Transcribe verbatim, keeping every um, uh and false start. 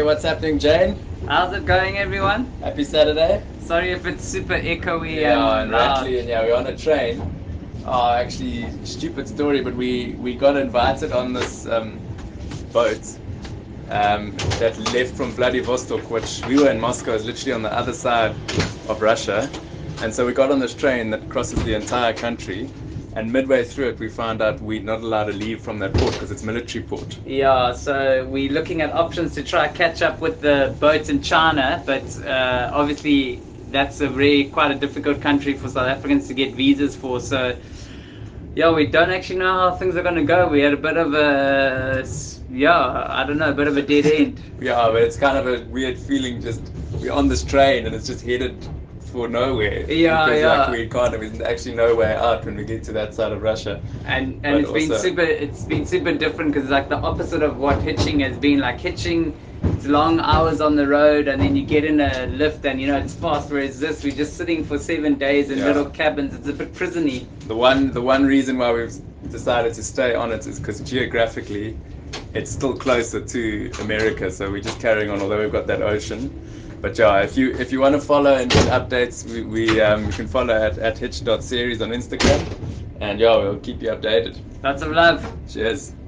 what's happening, Jane? How's it going, everyone? Happy Saturday. Sorry if it's super echoey Yeah, and and rattly, and yeah, we're on a train. Oh, actually, stupid story, but we, we got invited on this um, boat um, that left from Vladivostok, which we were in Moscow, is literally on the other side of Russia. And so we got on this train that crosses the entire country. And midway through it, we found out we're not allowed to leave from that port because it's military port. Yeah, so we're looking at options to try catch up with the boats in China, but uh, obviously that's a very quite a difficult country for South Africans to get visas for. So yeah, we don't actually know how things are going to go. We had a bit of a yeah, I don't know, a bit of a dead end. Yeah, but it's kind of a weird feeling. Just we're on this train and it's just headed for nowhere. Yeah, because, yeah. Like we can't. There's actually no way out when we get to that side of Russia. And and But it's been also- super. It's been super different because like the opposite of what hitching has been. Like hitching, it's long hours on the road, and then you get in a lift, and you know it's fast. Whereas this, we're just sitting for seven days in Yeah. little cabins. It's a bit prisony. The one the one reason why we've decided to stay on it is because geographically, it's still closer to America. So we're just carrying on, although we've got that ocean. But yeah, if you if you want to follow and get updates, we, we um, you can follow at, at hitch dot series on Instagram, and yeah, we'll keep you updated. Lots of love. Cheers.